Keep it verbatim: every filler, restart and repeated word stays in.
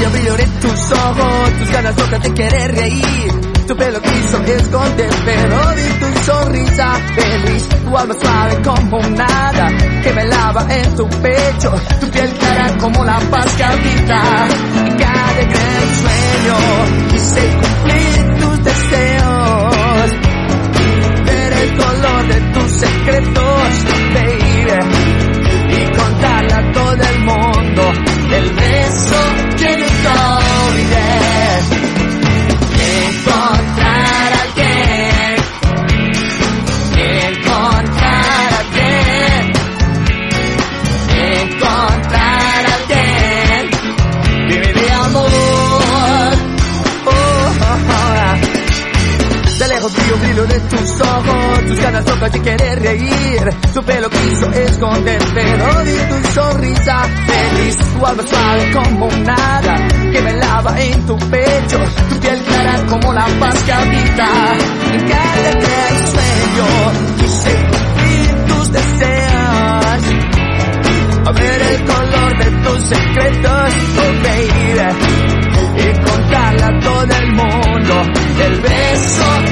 brillo, brillo de tus ojos, tus ganas locas de querer reír. Tu pelo quiso esconder, pero vi tu sonrisa feliz. Tu alma suave como nada, que me lava en tu pecho. Tu piel clara como la paz que habita en cada gran sueño. Quise cumplir tus deseos, ver el color de tus secretos, baby, y contarle a todo el mundo el beso que nunca olvidé. Encontrar a alguien, encontrar a alguien, encontrar a alguien que me dé amor. Oh, oh, oh. De lejos brillo, brillo de tus ojos, tus ganas locas de querer reír. Tu pelo quiso esconder, pero vi tu sonrisa feliz. Tu alma suave como nada, que me lava en tu pecho. Tu piel clara como la paz que habita en cada gran sueño. Quise cumplir tus deseos, a ver el color de tus secretos, oh baby, y contarle a todo el mundo el beso